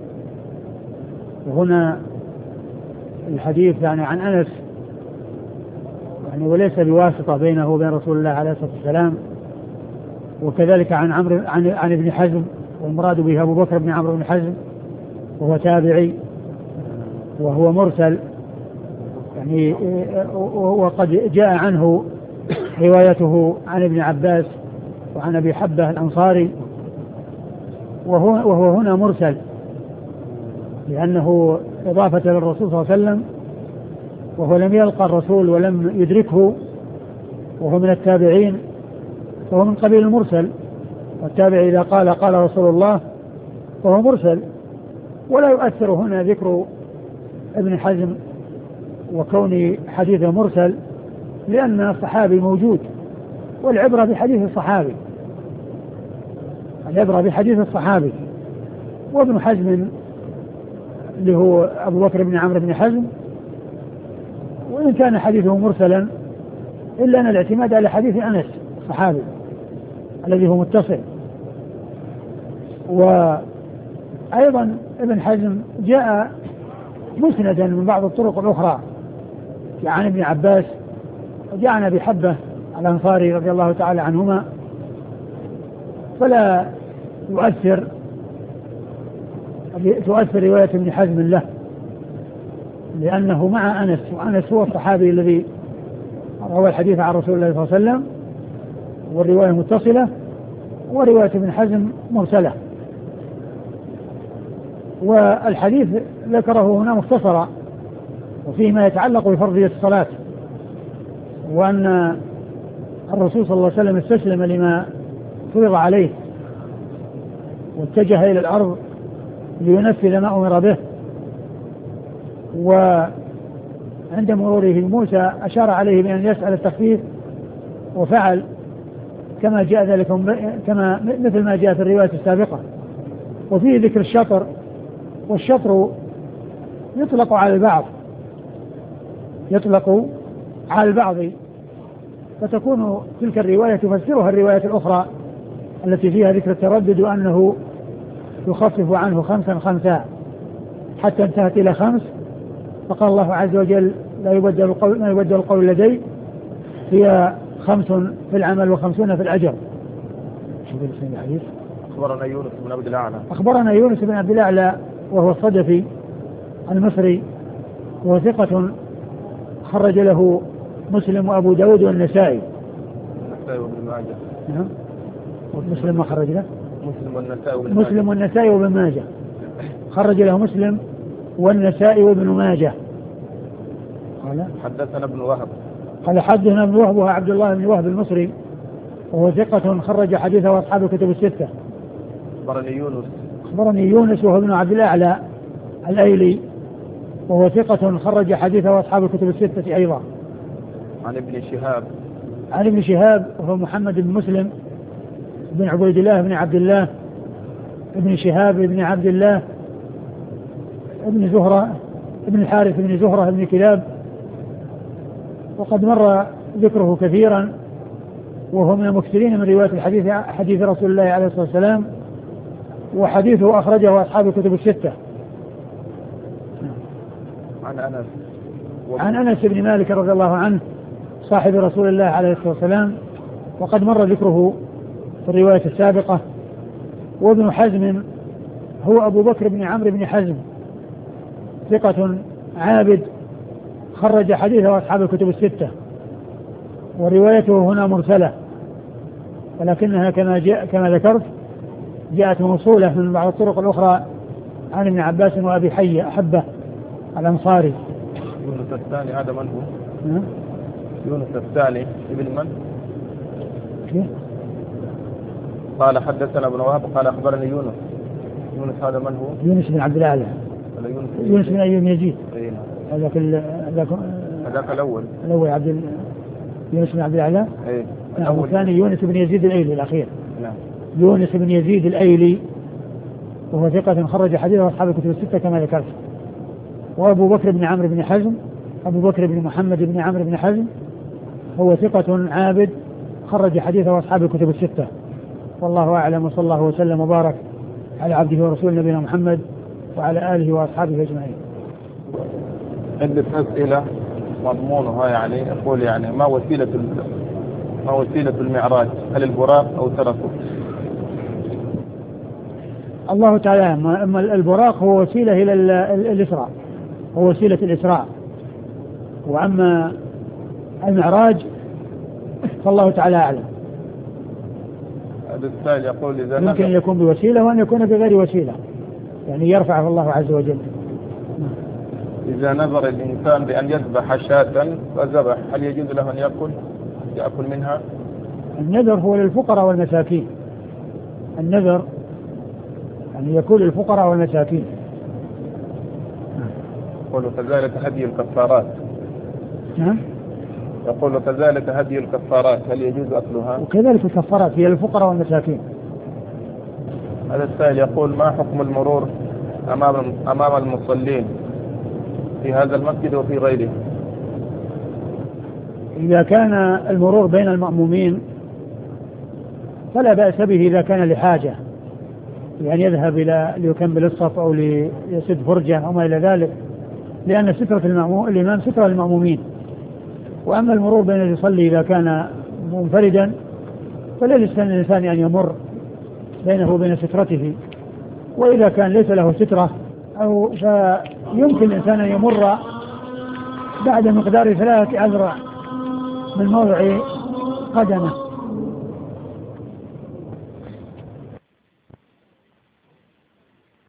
S2: وهنا الحديث يعني عن أنس يعني وليس بواسطة بينه وبين رسول الله عليه الصلاة والسلام، وكذلك عن ابن حزم، والمراد به أبو بكر بن عمرو بن حزم وهو تابعي وهو مرسل يعني، وقد جاء عنه روايته عن ابن عباس وعن أبي حبة الأنصاري، وهو هنا مرسل لأنه إضافة للرسول صلى الله عليه وسلم، وهو لم يلقى الرسول ولم يدركه وهو من التابعين، فهو من قبيل المرسل، والتابع إذا قال رسول الله فهو مرسل. ولا يؤثر هنا ذكر ابن حزم وكون حديثه مرسل، لأن الصحابي موجود، والعبرة بحديث الصحابي، العبرة بحديث الصحابي. وابن حزم اللي هو أبو بكر بن عمرو بن حزم، وإن كان حديثه مرسلا إلا أن الاعتماد على حديث أنس الصحابي الذي هو متصل. أيضا ابن حزم جاء مسندا من بعض الطرق الأخرى عن ابن عباس، وجاء عن أبي حبة الأنصاري رضي الله تعالى عنهما، فلا تؤثر رواية ابن حزم له، لأنه مع أنس، وأنس هو الصحابي الذي روى الحديث عن رسول الله صلى الله عليه وسلم، والرواية متصلة، ورواية ابن حزم مرسلة. والحديث ذكره هنا مختصرا، وفيه ما يتعلق بفرضية الصلاة، وأن الرسول صلى الله عليه وسلم استسلم لما فرض عليه واتجه إلى الأرض لينفذ ما أمر به، وعند مروره موسى أشار عليه بأن يسأل التخفيف وفعل كما جاء ذلك مثل ما جاء في الرواية السابقة. وفيه ذكر الشطر، والشطر يطلق على البعض، فتكون تلك الرواية تفسرها الرواية الأخرى التي فيها ذكر التردد، وأنه يخفف عنه 5 حتى انتهت إلى 5، فقال الله عز وجل لا يبدل القول لدي، هي 5 في العمل و50 في الأجر.
S1: أخبرنا يونس بن عبد الأعلى.
S2: أخبرنا يونس بن عبد الأعلى وهو الصدفي المصري، وهو ثقة خرج له مسلم وأبو داود والنسائي.
S1: وابن ماجه.
S2: نعم. مسلم ما خرج له؟
S1: مسلم
S2: والنسائي وابن ماجه. خرج له مسلم والنسائي وابن ماجه.
S1: حدثنا ابن وهب.
S2: قال حدثنا ابن وهب وهو عبد الله بن وهب المصري، وهو ثقة خرج حديثه وأصحاب الكتب الستة. أخبرني يونس وهو ابن عبد الأعلى الأيلي، وهو ثقة خرج حديثه وأصحاب الكتب الستة أيضا. عن ابن شهاب وهو محمد بن مسلم بن عبيد الله بن عبد الله ابن شهاب بن عبد الله ابن زهرة ابن الحارث بن زهرة بن كلاب، وقد مر ذكره كثيرا، وهو من المكثرين من رواية حديث رسول الله عليه الصلاة والسلام، وحديثه أخرجه أصحاب الكتب الستة. عن أنس بن مالك رضي الله عنه صاحب رسول الله عليه الصلاة والسلام، وقد مر ذكره في الرواية السابقة. وابن حزم هو أبو بكر بن عمرو بن حزم، ثقة عابد خرج حديثه أصحاب الكتب الستة، وروايته هنا مرسلة، ولكنها كما ذكرت جاءت موصولة من بعض الطرق الأخرى عن ابن عباس وأبي حية أحبه الأنصاري.
S1: يونس الثاني هذا من هو؟ يونس الثاني ابن من؟ قال حدثنا ابن وهب قال أخبرني يونس هذا من هو؟
S2: يونس بن عبد الأعلى. يونس بن أيوب يزيد.
S1: هذاك الأول
S2: يونس بن عبد الأعلى.
S1: نعم.
S2: الثاني يونس بن يزيد الأيلي الأخير.
S1: نعم.
S2: يونس بن يزيد الأيلي، وهو ثقة خرج حديثه أصحاب الكتب الستة كما ذكرت. وأبو بكر بن عمرو بن حزم، أبو بكر بن محمد بن عمرو بن حزم، هو ثقة عابد خرج حديثه أصحاب الكتب الستة. والله أعلم، وصلى الله وسلم وبارك على عبده ورسول نبينا محمد وعلى آله وأصحابه أجمعين.
S1: عندي أسئلة مضمونها يقول ما وسيلة المعراج؟ هل البراق أو تركه؟
S2: الله تعالى أما البراق هو وسيلة إلى الإسراء، هو وسيلة الإسراء، وأما المعراج فالله تعالى أعلم.
S1: هذا السائل يقول إذا
S2: ممكن يكون بوسيلة وأن يكون بغير وسيلة، يعني يرفعه الله عز وجل.
S1: إذا نظر الإنسان بأن يذبح شاة فذبح، هل يجوز له أن يأكل منها؟
S2: النذر هو للفقراء والمساكين، النذر أن يكون للفقراء والمساكين.
S1: يقول كذلك هدي الكفارات.
S2: نعم.
S1: يقول كذلك هدي الكفارات، هل يجوز أكلها؟
S2: وكذلك الكفارات هي للفقراء والمساكين.
S1: هذا السائل يقول ما حكم المرور أمام المصلين في هذا المسجد وفي غيره؟
S2: إذا كان المرور بين المأمومين فلا بأس به إذا كان لحاجة، يعني يذهب ليكمل الصف أو ليسد فرجة أو ما إلى ذلك، لأن سترة الإمام سترة للمأمومين. وأما المرور بين يصلي إذا كان منفردا فليس الإنسان أن يمر بينه وبين سترته، وإذا كان ليس له سترة أو فيمكن الإنسان أن يمر بعد مقدار 3 أذرع من موضع قدمه.